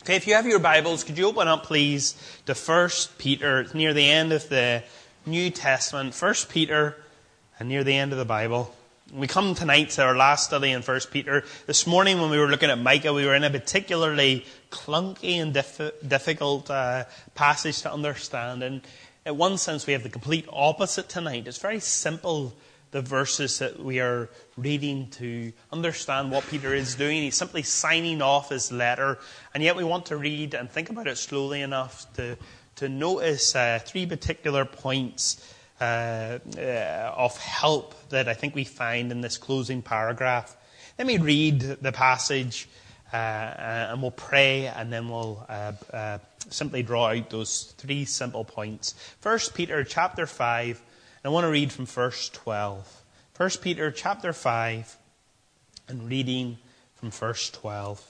Okay, if you have your Bibles, could you open up, please, to 1 Peter. It's near the end of the New Testament. 1 Peter, and near the end of the Bible. We come tonight to our last study in 1 Peter. This morning when we were looking at Micah, we were in a particularly clunky and difficult passage to understand. And in one sense, we have the complete opposite tonight. It's very simple, the verses that we are reading, to understand what Peter is doing. He's simply signing off his letter, and yet we want to read and think about it slowly enough to notice three particular points of help that I think we find in this closing paragraph. Let me read the passage, and we'll pray, and then we'll simply draw out those three simple points. 1 Peter chapter 5. I want to read from verse 12. 1 Peter chapter 5, and reading from verse 12.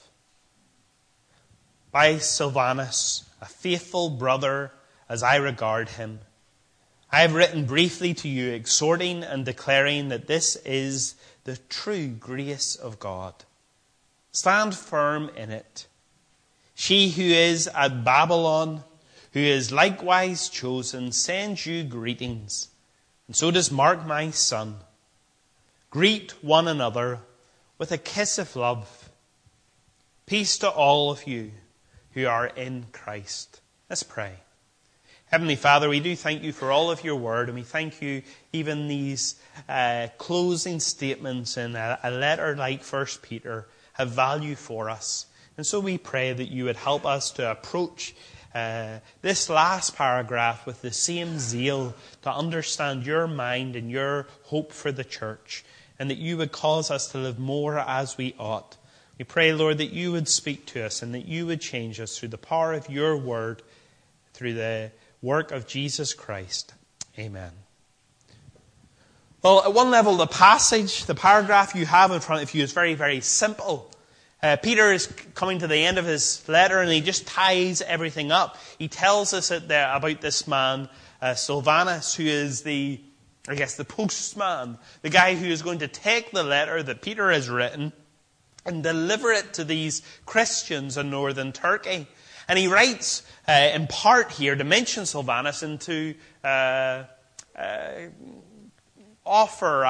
By Silvanus, a faithful brother as I regard him, I have written briefly to you, exhorting and declaring that this is the true grace of God. Stand firm in it. She who is at Babylon, who is likewise chosen, sends you greetings. And so does Mark, my son. Greet one another with a kiss of love. Peace to all of you who are in Christ. Let's pray. Heavenly Father, we do thank you for all of your word, and we thank you even these closing statements in a letter like 1 Peter have value for us. And so we pray that you would help us to approach this last paragraph with the same zeal to understand your mind and your hope for the church, and that you would cause us to live more as we ought. We pray, Lord, that you would speak to us and that you would change us through the power of your word, through the work of Jesus Christ. Amen. Well, at one level, the passage, the paragraph you have in front of you is very, very simple. Peter is coming to the end of his letter, and he just ties everything up. He tells us about this man, Silvanus, who is the postman, the guy who is going to take the letter that Peter has written and deliver it to these Christians in northern Turkey. And he writes, in part here, to mention Silvanus and to offer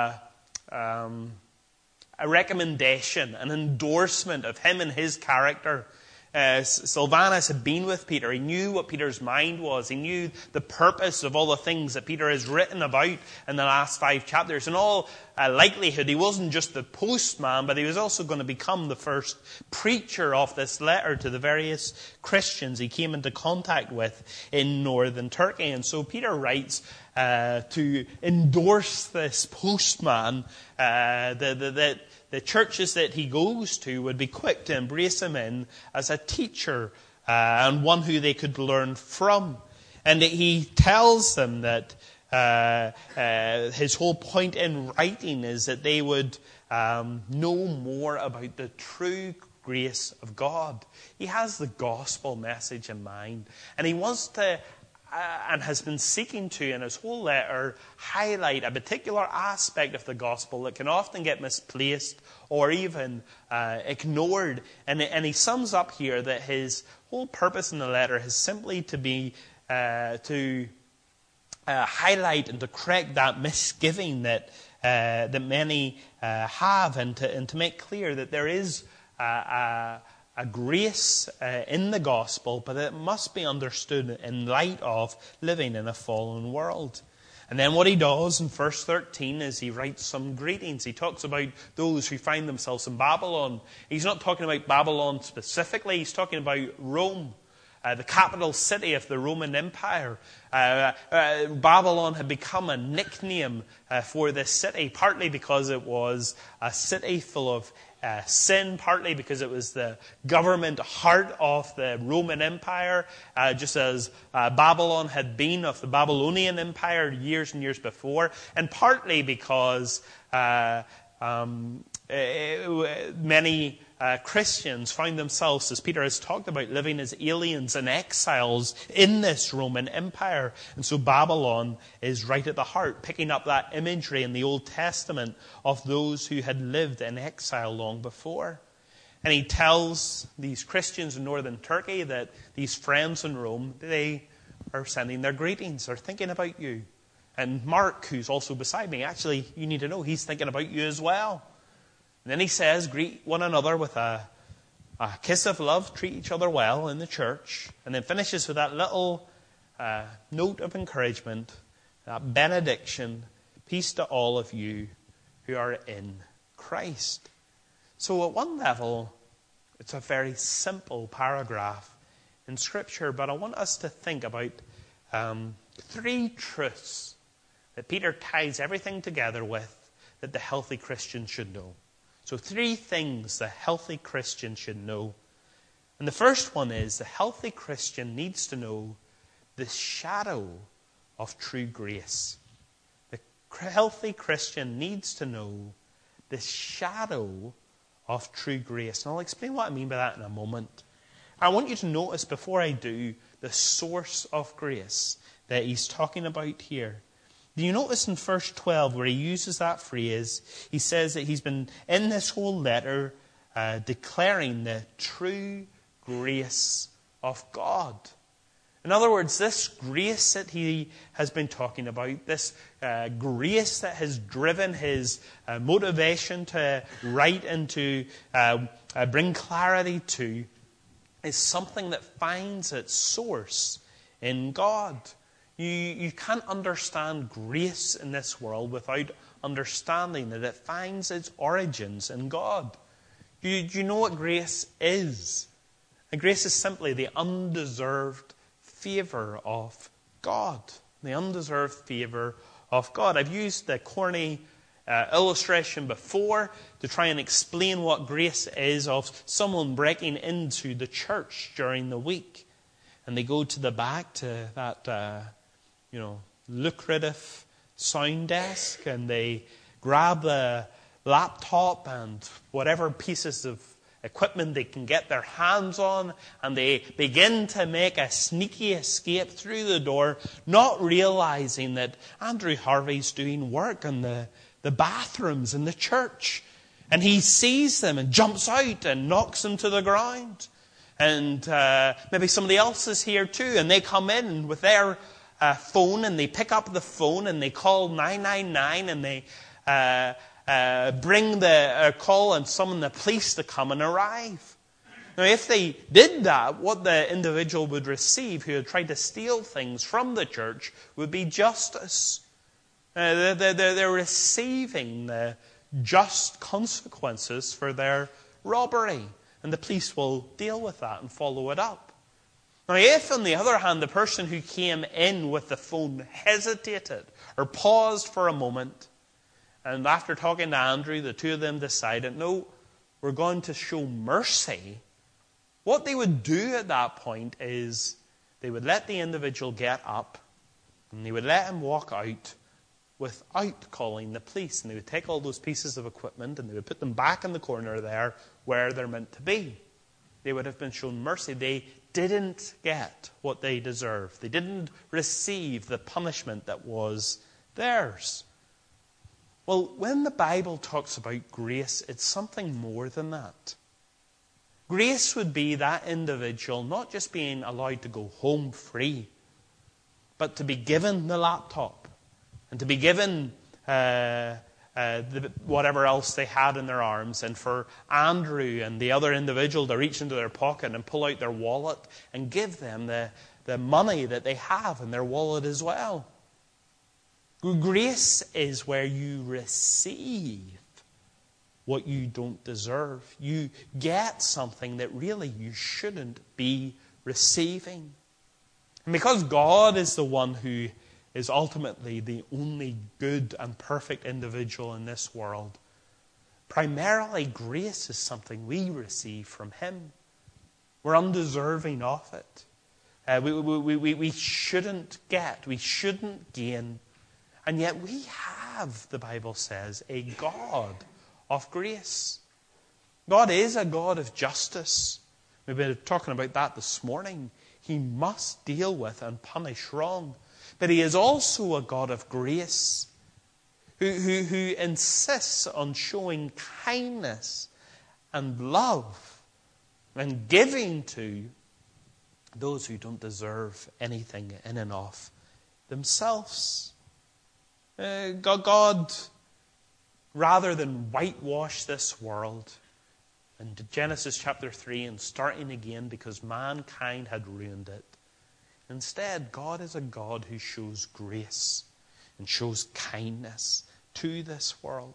a recommendation, an endorsement of him and his character. Silvanus had been with Peter. He knew what Peter's mind was. He knew the purpose of all the things that Peter has written about in the last 5 chapters. In all likelihood, he wasn't just the postman, but he was also going to become the first preacher of this letter to the various Christians he came into contact with in northern Turkey. And so Peter writes to endorse this postman, that the churches that he goes to would be quick to embrace him in as a teacher and one who they could learn from. And he tells them that his whole point in writing is that they would know more about the true grace of God. He has the gospel message in mind, and he wants to and has been seeking to, in his whole letter, highlight a particular aspect of the gospel that can often get misplaced or even ignored. And he sums up here that his whole purpose in the letter is simply to be to highlight and to correct that misgiving that many have, and to make clear that there is a grace in the gospel, but it must be understood in light of living in a fallen world. And then what he does in verse 13 is he writes some greetings. He talks about those who find themselves in Babylon. He's not talking about Babylon specifically. He's talking about Rome, the capital city of the Roman Empire. Babylon had become a nickname for this city, partly because it was a city full of sin, partly because it was the government heart of the Roman Empire, just as Babylon had been of the Babylonian Empire years and years before, and partly because many Christians found themselves, as Peter has talked about, living as aliens and exiles in this Roman Empire. And so Babylon is right at the heart, picking up that imagery in the Old Testament of those who had lived in exile long before. And he tells these Christians in northern Turkey that these friends in Rome, they are sending their greetings. They're thinking about you. And Mark, who's also beside me, actually, you need to know, he's thinking about you as well. And then he says, greet one another with a kiss of love, treat each other well in the church. And then finishes with that little note of encouragement, that benediction, peace to all of you who are in Christ. So at one level, it's a very simple paragraph in Scripture, but I want us to think about three truths that Peter ties everything together with that the healthy Christian should know. So three things the healthy Christian should know. And the first one is the healthy Christian needs to know the shadow of true grace. The healthy Christian needs to know the shadow of true grace. And I'll explain what I mean by that in a moment. I want you to notice, before I do, the source of grace that he's talking about here. Do you notice in verse 12 where he uses that phrase, he says that he's been in this whole letter declaring the true grace of God. In other words, this grace that he has been talking about, this grace that has driven his motivation to write and to bring clarity to, is something that finds its source in God. You can't understand grace in this world without understanding that it finds its origins in God. Do you know what grace is? And grace is simply the undeserved favor of God. The undeserved favor of God. I've used the corny illustration before to try and explain what grace is, of someone breaking into the church during the week. And they go to the back to that lucrative sound desk, and they grab the laptop and whatever pieces of equipment they can get their hands on, and they begin to make a sneaky escape through the door, not realizing that Andrew Harvey's doing work in the bathrooms in the church. And he sees them and jumps out and knocks them to the ground. And maybe somebody else is here too, and they come in with their phone, and they pick up the phone and they call 999, and they bring the call and summon the police to come and arrive. Now, if they did that, what the individual would receive who had tried to steal things from the church would be justice. They're receiving the just consequences for their robbery, and the police will deal with that and follow it up. Now, if, on the other hand, the person who came in with the phone hesitated or paused for a moment, and after talking to Andrew, the two of them decided, no, we're going to show mercy, what they would do at that point is they would let the individual get up, and they would let him walk out without calling the police. And they would take all those pieces of equipment and they would put them back in the corner there where they're meant to be. They would have been shown mercy. They didn't get what they deserved. They didn't receive the punishment that was theirs. Well, when the Bible talks about grace, it's something more than that. Grace would be that individual not just being allowed to go home free, but to be given the laptop and to be given whatever else they had in their arms, and for Andrew and the other individual to reach into their pocket and pull out their wallet and give them the money that they have in their wallet as well. Grace is where you receive what you don't deserve. You get something that really you shouldn't be receiving. And because God is the one who is ultimately the only good and perfect individual in this world, primarily grace is something we receive from Him. We're undeserving of it. We shouldn't get, we shouldn't gain. And yet we have, the Bible says, a God of grace. God is a God of justice. We've been talking about that this morning. He must deal with and punish wrong. But He is also a God of grace who insists on showing kindness and love and giving to those who don't deserve anything in and of themselves. God, rather than whitewash this world, in Genesis chapter 3 and starting again because mankind had ruined it, instead, God is a God who shows grace and shows kindness to this world.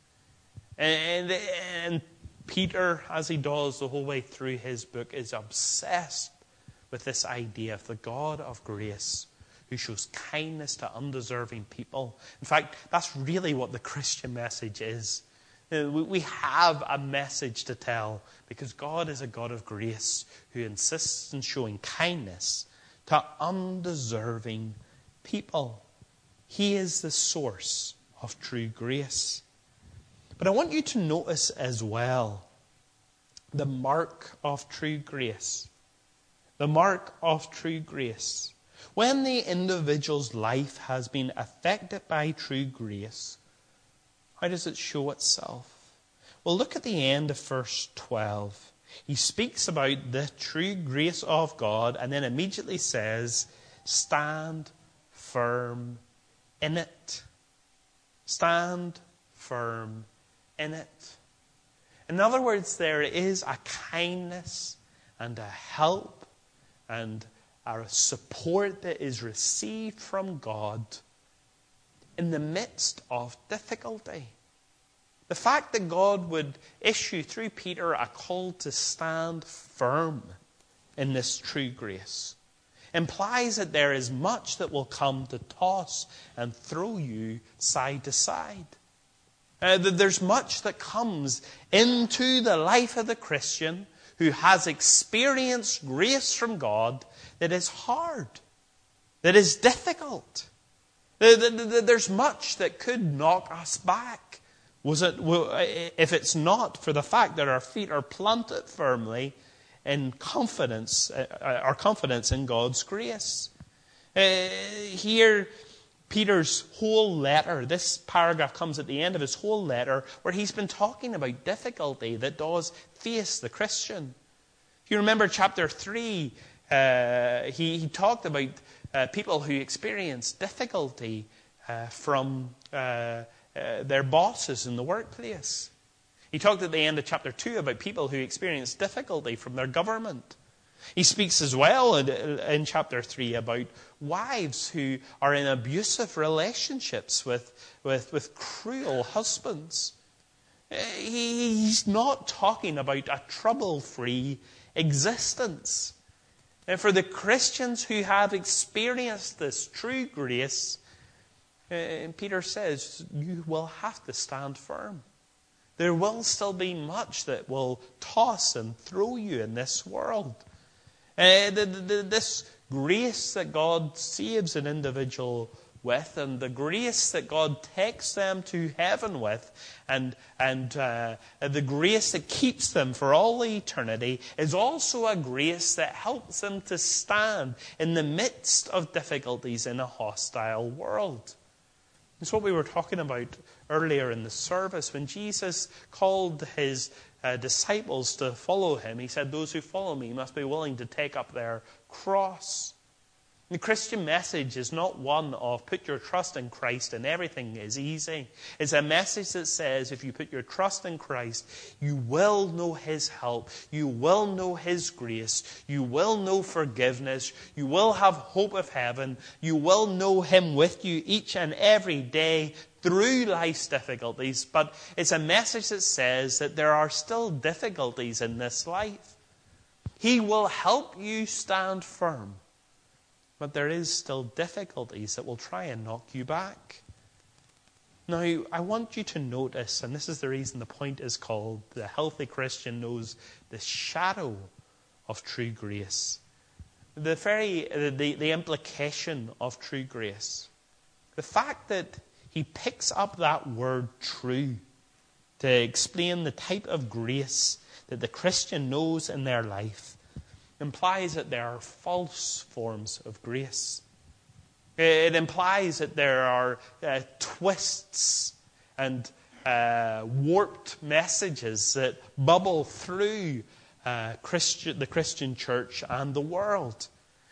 And Peter, as he does the whole way through his book, is obsessed with this idea of the God of grace who shows kindness to undeserving people. In fact, that's really what the Christian message is. We have a message to tell because God is a God of grace who insists on showing kindness to undeserving people. He is the source of true grace. But I want you to notice as well the mark of true grace. The mark of true grace. When the individual's life has been affected by true grace, how does it show itself? Well, look at the end of verse 12. He speaks about the true grace of God and then immediately says, stand firm in it. Stand firm in it. In other words, there is a kindness and a help and a support that is received from God in the midst of difficulty. The fact that God would issue through Peter a call to stand firm in this true grace implies that there is much that will come to toss and throw you side to side. There's much that comes into the life of the Christian who has experienced grace from God that is hard, that is difficult. There's much that could knock us back. If it's not for the fact that our feet are planted firmly in confidence, our confidence in God's grace. Here, Peter's whole letter, this paragraph comes at the end of his whole letter, where he's been talking about difficulty that does face the Christian. If you remember chapter 3, he talked about people who experience difficulty from their bosses in the workplace. He talked at the end of chapter 2 about people who experience difficulty from their government. He speaks as well in chapter 3 about wives who are in abusive relationships with cruel husbands. He's not talking about a trouble-free existence. And for the Christians who have experienced this true grace, Peter says, you will have to stand firm. There will still be much that will toss and throw you in this world. This grace that God saves an individual with, and the grace that God takes them to heaven with, and the grace that keeps them for all eternity, is also a grace that helps them to stand in the midst of difficulties in a hostile world. It's what we were talking about earlier in the service. When Jesus called his disciples to follow him, he said, those who follow me must be willing to take up their cross. The Christian message is not one of put your trust in Christ and everything is easy. It's a message that says if you put your trust in Christ, you will know his help, you will know his grace, you will know forgiveness, you will have hope of heaven, you will know him with you each and every day through life's difficulties. But it's a message that says that there are still difficulties in this life. He will help you stand firm. But there is still difficulties that will try and knock you back. Now, I want you to notice, and this is the reason the point is called, the healthy Christian knows the shadow of true grace. The implication of true grace. The fact that he picks up that word true to explain the type of grace that the Christian knows in their life implies that there are false forms of grace. It implies that there are twists and warped messages that bubble through the Christian church and the world.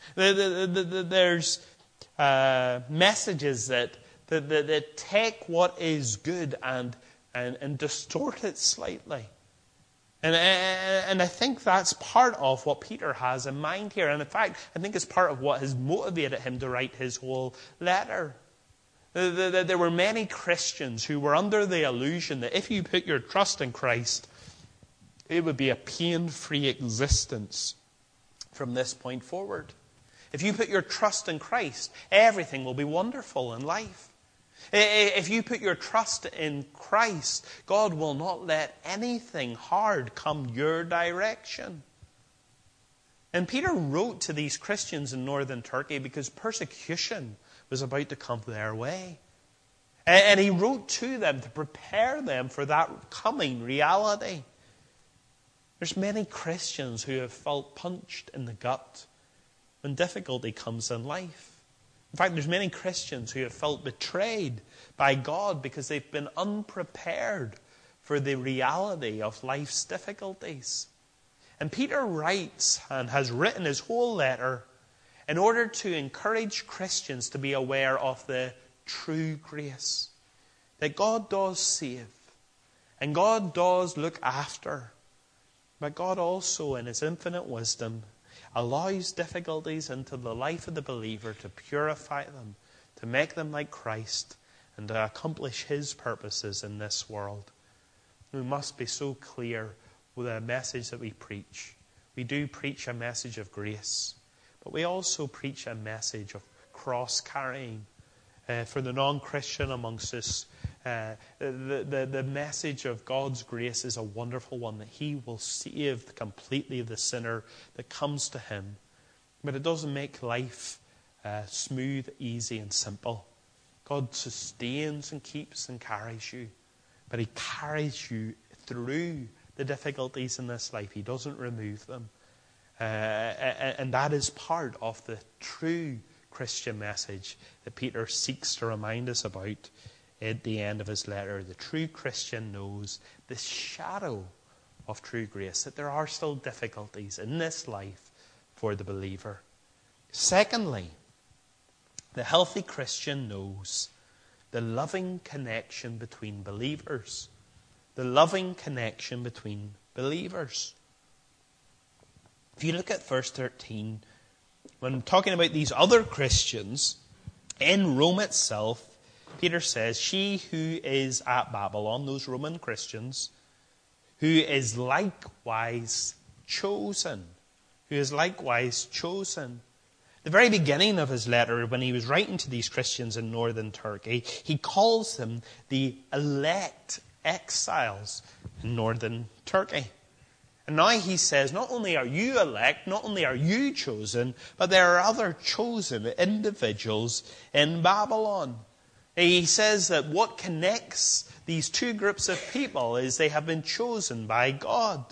There's messages that take what is good and distort it slightly. And I think that's part of what Peter has in mind here. And in fact, I think it's part of what has motivated him to write his whole letter. There were many Christians who were under the illusion that if you put your trust in Christ, it would be a pain-free existence from this point forward. If you put your trust in Christ, everything will be wonderful in life. If you put your trust in Christ, God will not let anything hard come your direction. And Peter wrote to these Christians in northern Turkey because persecution was about to come their way. And he wrote to them to prepare them for that coming reality. There's many Christians who have felt punched in the gut when difficulty comes in life. In fact, there's many Christians who have felt betrayed by God because they've been unprepared for the reality of life's difficulties. And Peter writes and has written his whole letter in order to encourage Christians to be aware of the true grace. That God does save. And God does look after. But God also, in His infinite wisdom, allows difficulties into the life of the believer to purify them, to make them like Christ, and to accomplish His purposes in this world. We must be so clear with the message that we preach. We do preach a message of grace, but we also preach a message of cross-carrying. For the non-Christian amongst us, the message of God's grace is a wonderful one, that He will save completely the sinner that comes to Him. But it doesn't make life smooth, easy, and simple. God sustains and keeps and carries you, but He carries you through the difficulties in this life. He doesn't remove them. And that is part of the true Christian message that Peter seeks to remind us about at the end of his letter. The true Christian knows the shadow of true grace, that there are still difficulties in this life for the believer. Secondly, the healthy Christian knows the loving connection between believers. The loving connection between believers. If you look at verse 13, when talking about these other Christians, in Rome itself, Peter says, she who is at Babylon, those Roman Christians, who is likewise chosen. Who is likewise chosen. The very beginning of his letter, when he was writing to these Christians in northern Turkey, he calls them the elect exiles in northern Turkey. And now he says, not only are you elect, not only are you chosen, but there are other chosen individuals in Babylon. He says that what connects these two groups of people is they have been chosen by God.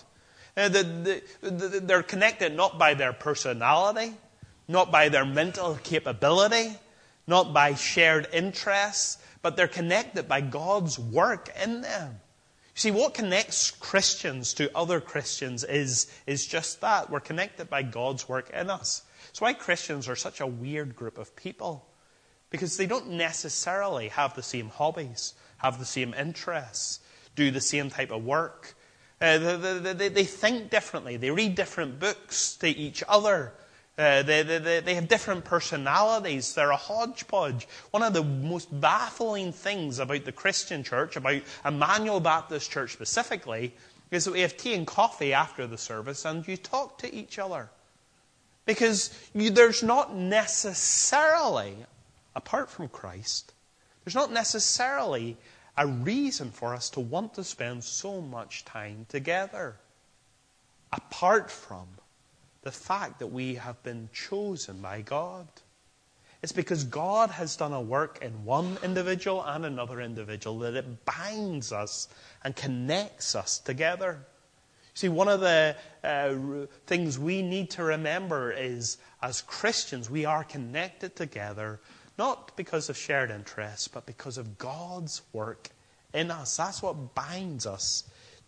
They're connected not by their personality, not by their mental capability, not by shared interests, but they're connected by God's work in them. See, what connects Christians to other Christians is just that. We're connected by God's work in us. It's why Christians are such a weird group of people. Because they don't necessarily have the same hobbies, have the same interests, do the same type of work. They think differently. They read different books to each other. They have different personalities. They're a hodgepodge. One of the most baffling things about the Christian church, about Emmanuel Baptist Church specifically, is that we have tea and coffee after the service and you talk to each other. Because there's not necessarily, apart from Christ, there's not necessarily a reason for us to want to spend so much time together. Apart from the fact that we have been chosen by God. It's because God has done a work in one individual and another individual that it binds us and connects us together. See, one of the things we need to remember is, as Christians, we are connected together, not because of shared interests, but because of God's work in us. That's what binds us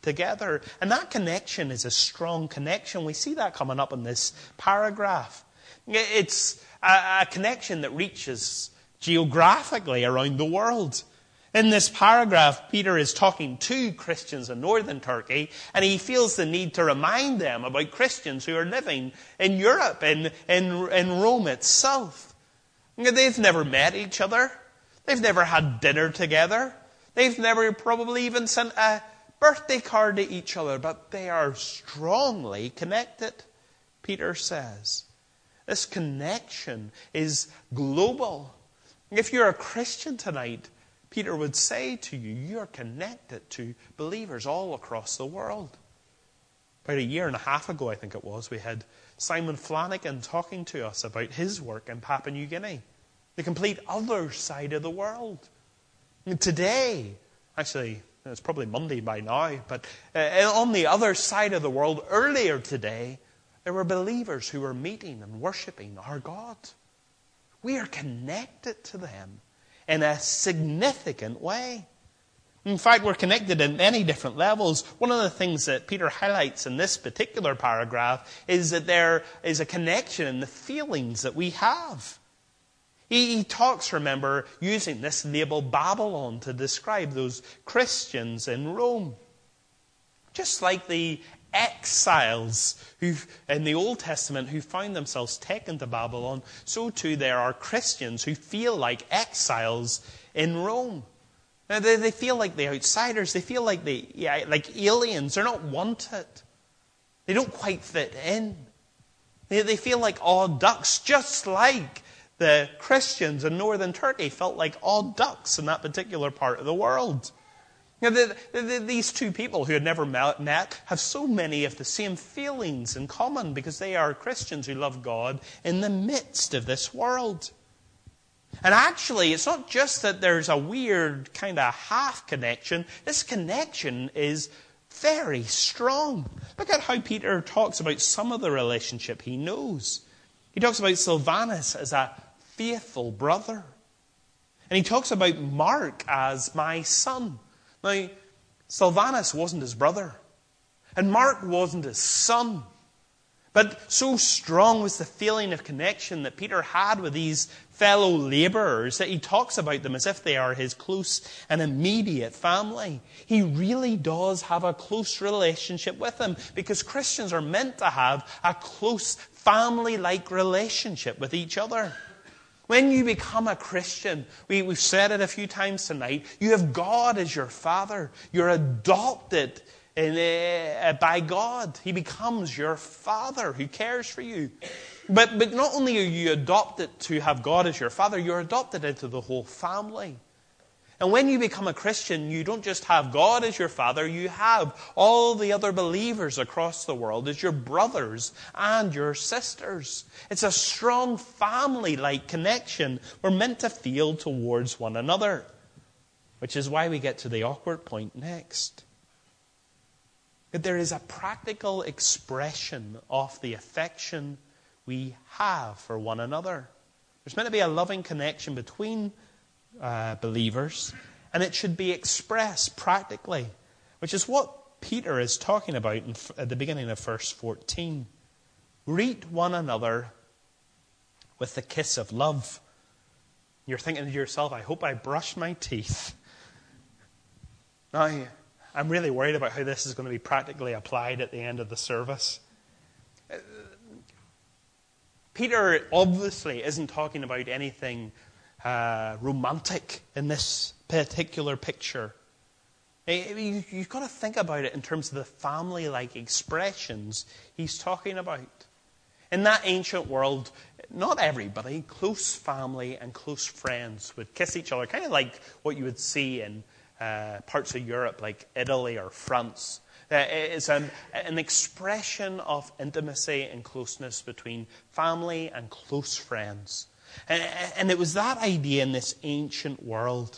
together. And that connection is a strong connection. We see that coming up in this paragraph. It's a connection that reaches geographically around the world. In this paragraph, Peter is talking to Christians in northern Turkey, and he feels the need to remind them about Christians who are living in Europe, in Rome itself. They've never met each other. They've never had dinner together. They've never probably even sent a birthday card to each other, but they are strongly connected, Peter says. This connection is global. If you're a Christian tonight, Peter would say to you, you're connected to believers all across the world. About a year and a half ago, I think it was, we had Simon Flanagan talking to us about his work in Papua New Guinea, the complete other side of the world. And today, actually, it's probably Monday by now, but on the other side of the world, earlier today, there were believers who were meeting and worshipping our God. We are connected to them in a significant way. In fact, we're connected in many different levels. One of the things that Peter highlights in this particular paragraph is that there is a connection in the feelings that we have. He talks, remember, using this label Babylon to describe those Christians in Rome. Just like the exiles who, in the Old Testament who found themselves taken to Babylon, so too there are Christians who feel like exiles in Rome. Now, they feel like the outsiders. They feel like like aliens. They're not wanted. They don't quite fit in. They feel like odd ducks, just like the Christians in northern Turkey felt like odd ducks in that particular part of the world. These two people who had never met have so many of the same feelings in common because they are Christians who love God in the midst of this world. And actually, it's not just that there's a weird kind of half connection. This connection is very strong. Look at how Peter talks about some of the relationship he knows. He talks about Silvanus as a faithful brother. And he talks about Mark as my son. Now, Silvanus wasn't his brother. And Mark wasn't his son. But so strong was the feeling of connection that Peter had with these fellow labourers that he talks about them as if they are his close and immediate family. He really does have a close relationship with them because Christians are meant to have a close family-like relationship with each other. When you become a Christian, we've said it a few times tonight, you have God as your Father. You're adopted by God. He becomes your Father who cares for you. But not only are you adopted to have God as your Father, you're adopted into the whole family. And when you become a Christian, you don't just have God as your Father, you have all the other believers across the world as your brothers and your sisters. It's a strong family-like connection we're meant to feel towards one another. Which is why we get to the awkward point next. That there is a practical expression of the affection we have for one another. There's meant to be a loving connection between believers, and it should be expressed practically, which is what Peter is talking about at the beginning of verse 14. Greet one another with the kiss of love. You're thinking to yourself, I hope I brushed my teeth. Now, I'm really worried about how this is going to be practically applied at the end of the service. Peter obviously isn't talking about anything romantic in this particular picture. You've got to think about it in terms of the family-like expressions he's talking about. In that ancient world, not everybody, close family and close friends would kiss each other, kind of like what you would see in parts of Europe like Italy or France. It's an expression of intimacy and closeness between family and close friends. And it was that idea in this ancient world.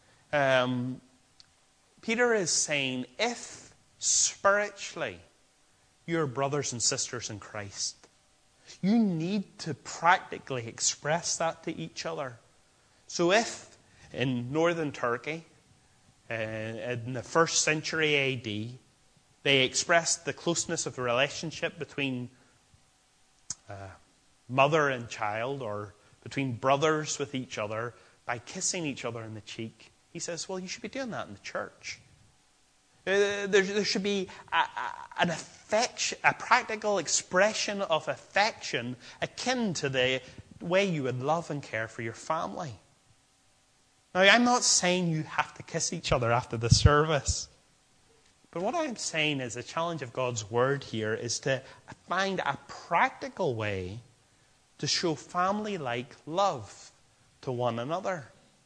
Peter is saying, if spiritually you're brothers and sisters in Christ, you need to practically express that to each other. So if in northern Turkey, in the 1st century AD, They express the closeness of the relationship between mother and child, or between brothers with each other, by kissing each other in the cheek. He says, well, you should be doing that in the church. There should be an affection, a practical expression of affection akin to the way you would love and care for your family. Now, I'm not saying you have to kiss each other after the service. But what I'm saying is the challenge of God's Word here is to find a practical way to show family-like love to one another.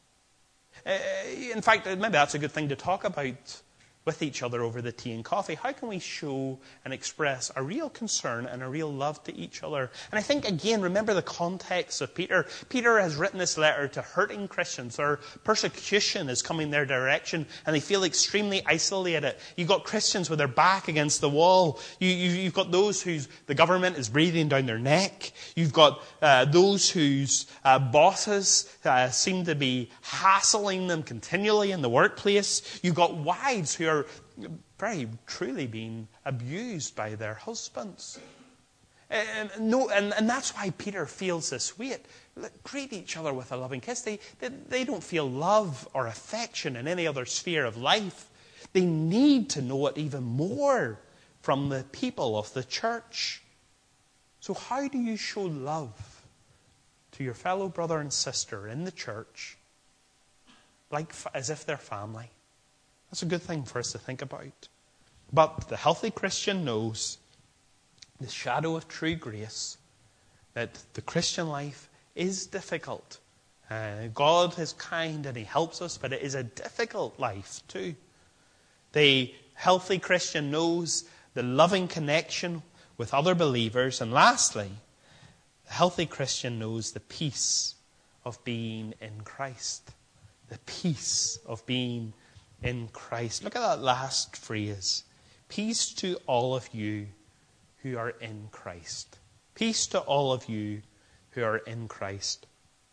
In fact, maybe that's a good thing to talk about with each other over the tea and coffee. How can we show and express a real concern and a real love to each other? And I think, again, remember the context of Peter. Peter has written this letter to hurting Christians. Their persecution is coming their direction, and they feel extremely isolated. You've got Christians with their back against the wall. You've got those whose the government is breathing down their neck. You've got those whose bosses seem to be hassling them continually in the workplace. You've got wives who are very truly being abused by their husbands. And that's why Peter feels this weight. Greet each other with a loving kiss. They don't feel love or affection in any other sphere of life. They need to know it even more from the people of the church. So how do you show love to your fellow brother and sister in the church, as if they're family? That's a good thing for us to think about. But the healthy Christian knows the shadow of true grace, that the Christian life is difficult. God is kind and He helps us, but it is a difficult life too. The healthy Christian knows the loving connection with other believers. And lastly, the healthy Christian knows the peace of being in Christ. The peace of being in Christ. Look at that last phrase. Peace to all of you who are in Christ. Peace to all of you who are in Christ.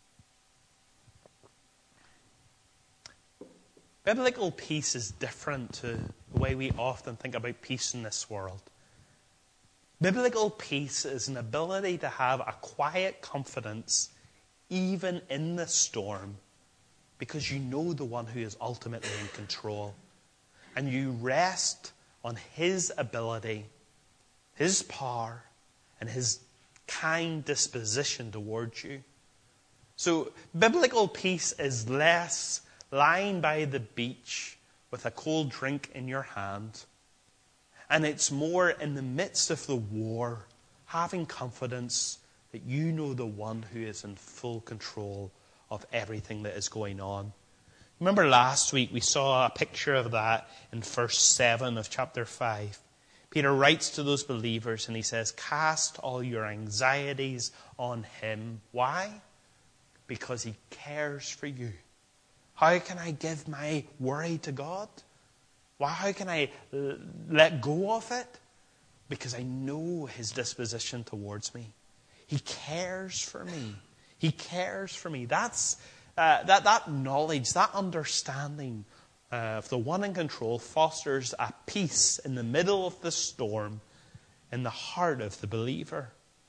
Biblical peace is different to the way we often think about peace in this world. Biblical peace is an ability to have a quiet confidence even in the storm, because you know the one who is ultimately in control. And you rest on His ability, His power, and His kind disposition towards you. So biblical peace is less lying by the beach with a cold drink in your hand. And it's more in the midst of the war, having confidence that you know the one who is in full control of everything that is going on. Remember last week we saw a picture of that in verse 7 of chapter 5. Peter writes to those believers and he says, cast all your anxieties on Him. Why? Because He cares for you. How can I give my worry to God? Why? How can I let go of it? Because I know His disposition towards me. He cares for me. He cares for me. That's that knowledge, that understanding of the one in control fosters a peace in the middle of the storm in the heart of the believer.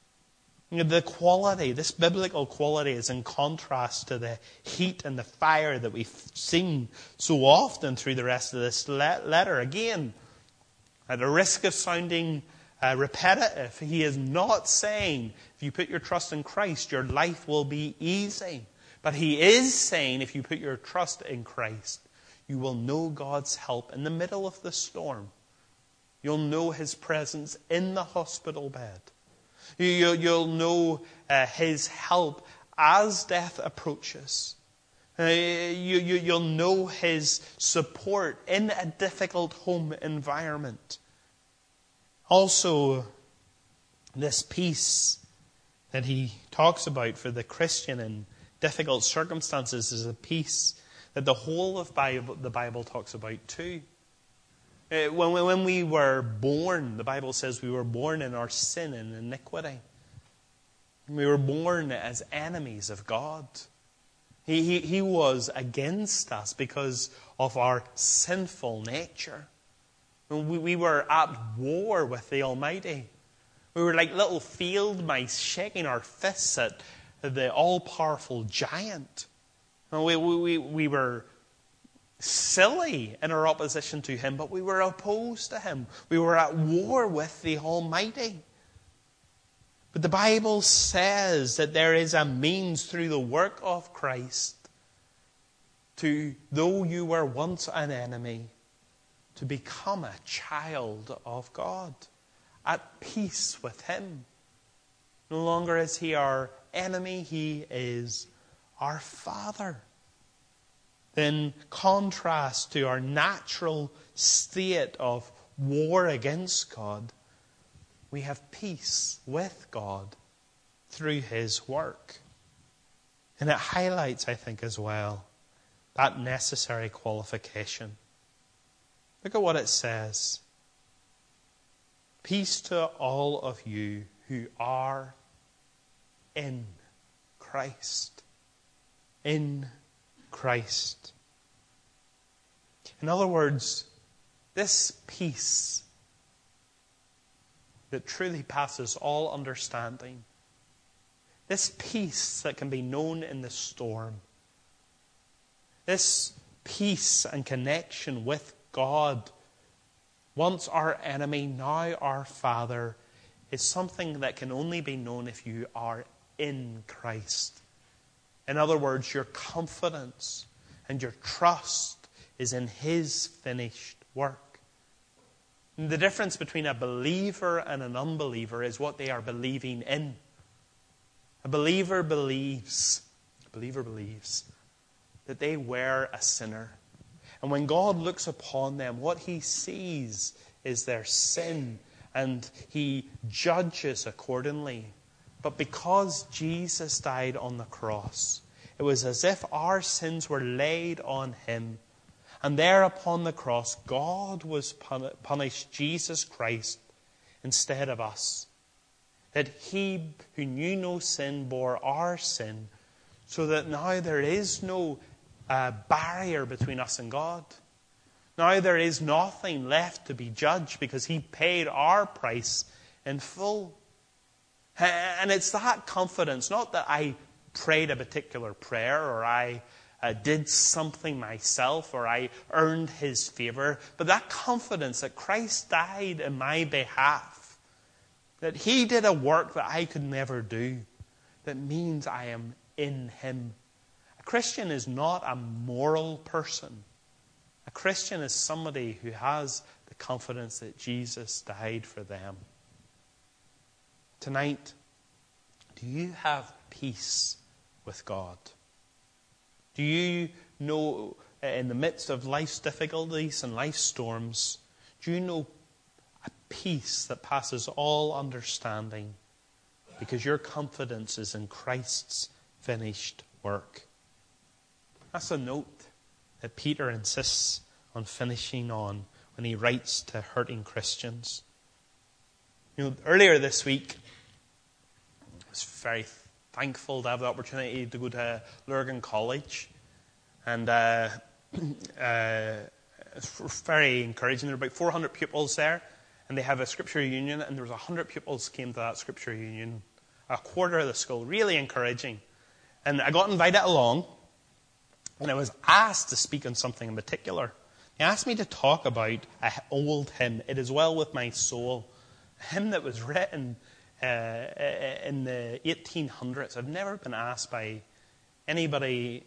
The quality, this biblical quality, is in contrast to the heat and the fire that we've seen so often through the rest of this letter. Again, at the risk of sounding repetitive, he is not saying if you put your trust in Christ, your life will be easy. But he is saying if you put your trust in Christ, you will know God's help in the middle of the storm. You'll know His presence in the hospital bed. You'll know His help as death approaches. You'll know His support in a difficult home environment. Also, this peace that he talks about for the Christian in difficult circumstances is a peace that the whole of the Bible talks about too. When we were born, the Bible says we were born in our sin and iniquity. We were born as enemies of God. He was against us because of our sinful nature. We were at war with the Almighty. We were like little field mice shaking our fists at the all-powerful giant. And we were silly in our opposition to him, but we were opposed to him. We were at war with the Almighty. But the Bible says that there is a means through the work of Christ to, though you were once an enemy, to become a child of God, at peace with him. No longer is he our enemy, he is our Father. In contrast to our natural state of war against God, we have peace with God through his work. And it highlights, I think, as well, that necessary qualification. Look at what it says. Peace to all of you who are in Christ. In Christ. In other words, this peace that truly passes all understanding, this peace that can be known in the storm, this peace and connection with God, once our enemy, now our Father, is something that can only be known if you are in Christ. In other words, your confidence and your trust is in his finished work. And the difference between a believer and an unbeliever is what they are believing in. A believer believes that they were a sinner. And when God looks upon them, what he sees is their sin, and he judges accordingly. But because Jesus died on the cross, it was as if our sins were laid on him. And there upon the cross, God was punished Jesus Christ instead of us. That he who knew no sin bore our sin, so that now there is no barrier between us and God. Now there is nothing left to be judged because he paid our price in full. And it's that confidence, not that I prayed a particular prayer or I did something myself or I earned his favor, but that confidence that Christ died in my behalf, that he did a work that I could never do, that means I am in him. A Christian is not a moral person. A Christian is somebody who has the confidence that Jesus died for them. Tonight, do you have peace with God? Do you know, in the midst of life's difficulties and life's storms, do you know a peace that passes all understanding because your confidence is in Christ's finished work? That's a note that Peter insists on finishing on when he writes to hurting Christians. You know, earlier this week, I was very thankful to have the opportunity to go to Lurgan College. And it's very encouraging. There were about 400 pupils there, and they have a scripture union, and there was 100 pupils came to that scripture union, a quarter of the school. Really encouraging. And I got invited along, and I was asked to speak on something in particular. He asked me to talk about an old hymn, "It Is Well With My Soul," a hymn that was written in the 1800s. I've never been asked by anybody,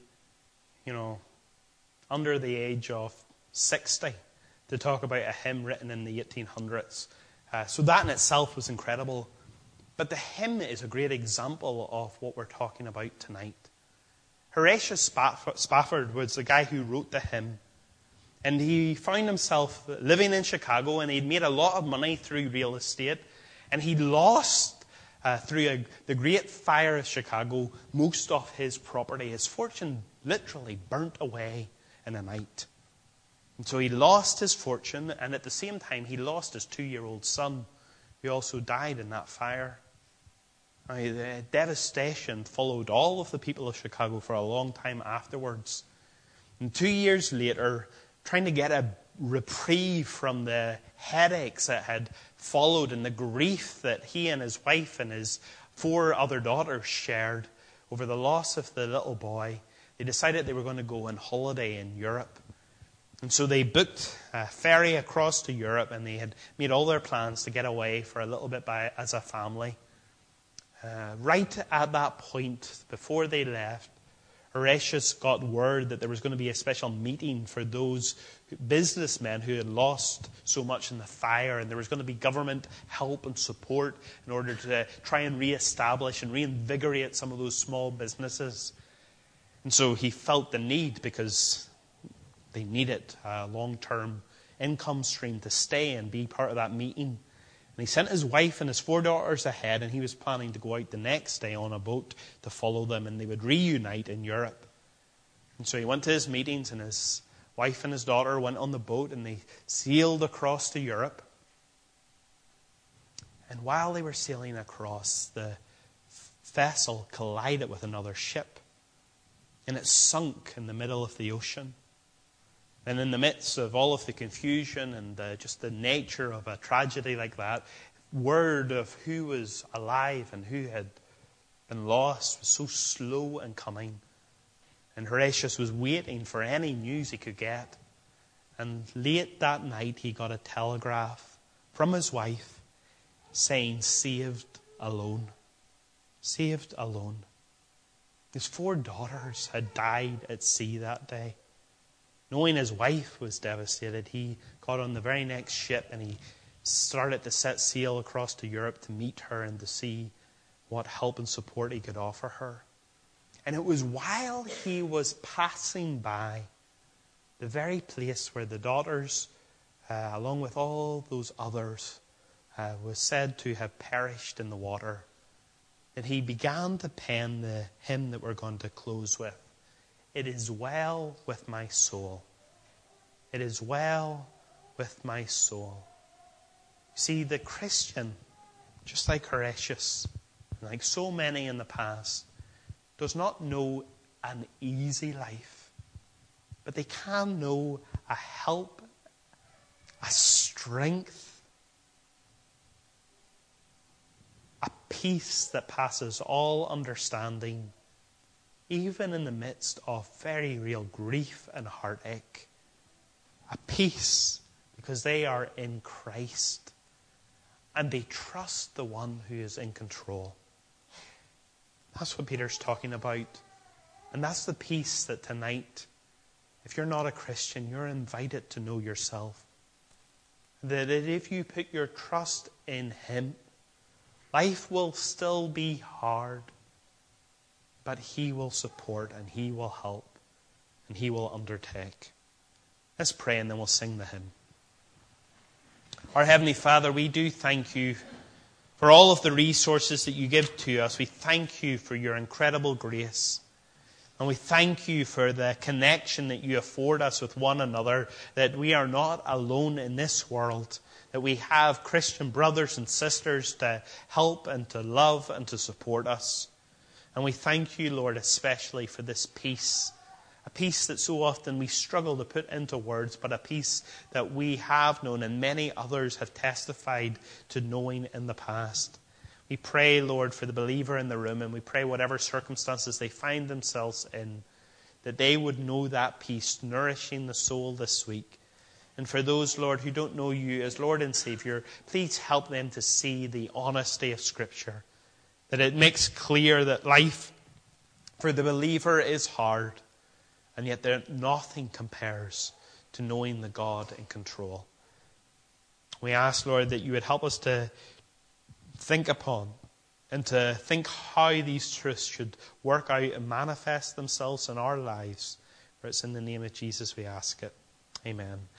under the age of 60 to talk about a hymn written in the 1800s. So that in itself was incredible. But the hymn is a great example of what we're talking about tonight. Horatius Spafford was the guy who wrote the hymn. And he found himself living in Chicago, and he'd made a lot of money through real estate. And he lost, through the Great Fire of Chicago, most of his property. His fortune literally burnt away in a night. And so he lost his fortune, and at the same time he lost his 2-year-old son, who also died in that fire. Now, the devastation followed all of the people of Chicago for a long time afterwards. And 2 years later, trying to get a reprieve from the headaches that had followed and the grief that he and his wife and his 4 other daughters shared over the loss of the little boy, they decided they were going to go on holiday in Europe. And so they booked a ferry across to Europe, and they had made all their plans to get away for a little bit as a family. Right at that point, before they left, Horatius got word that there was going to be a special meeting for those businessmen who had lost so much in the fire, and there was going to be government help and support in order to try and reestablish and reinvigorate some of those small businesses. And so he felt the need, because they needed a long-term income stream to stay and be part of that meeting. And he sent his wife and his 4 daughters ahead, and he was planning to go out the next day on a boat to follow them, and they would reunite in Europe. And so he went to his meetings, and his wife and his daughter went on the boat, and they sailed across to Europe. And while they were sailing across, the vessel collided with another ship, and it sunk in the middle of the ocean. And in the midst of all of the confusion and just the nature of a tragedy like that, word of who was alive and who had been lost was so slow in coming. And Horatius was waiting for any news he could get. And late that night, he got a telegraph from his wife saying, "Saved alone." Saved alone. His 4 daughters had died at sea that day. Knowing his wife was devastated, he got on the very next ship and he started to set sail across to Europe to meet her and to see what help and support he could offer her. And it was while he was passing by the very place where the daughters, along with all those others, was said to have perished in the water, that he began to pen the hymn that we're going to close with. It is well with my soul. It is well with my soul. See, the Christian, just like Horatius, like so many in the past, does not know an easy life, but they can know a help, a strength, a peace that passes all understanding, even in the midst of very real grief and heartache. A peace because they are in Christ and they trust the one who is in control. That's what Peter's talking about. And that's the peace that tonight, if you're not a Christian, you're invited to know yourself. That if you put your trust in Him, life will still be hard, but He will support and He will help and He will undertake. Let's pray and then we'll sing the hymn. Our Heavenly Father, we do thank You for all of the resources that You give to us. We thank You for Your incredible grace. And we thank You for the connection that You afford us with one another, that we are not alone in this world, that we have Christian brothers and sisters to help and to love and to support us. And we thank You, Lord, especially for this peace, a peace that so often we struggle to put into words, but a peace that we have known and many others have testified to knowing in the past. We pray, Lord, for the believer in the room, and we pray whatever circumstances they find themselves in, that they would know that peace nourishing the soul this week. And for those, Lord, who don't know You as Lord and Savior, please help them to see the honesty of Scripture, that it makes clear that life for the believer is hard, and yet nothing compares to knowing the God in control. We ask, Lord, that You would help us to think upon and to think how these truths should work out and manifest themselves in our lives. For it's in the name of Jesus we ask it. Amen.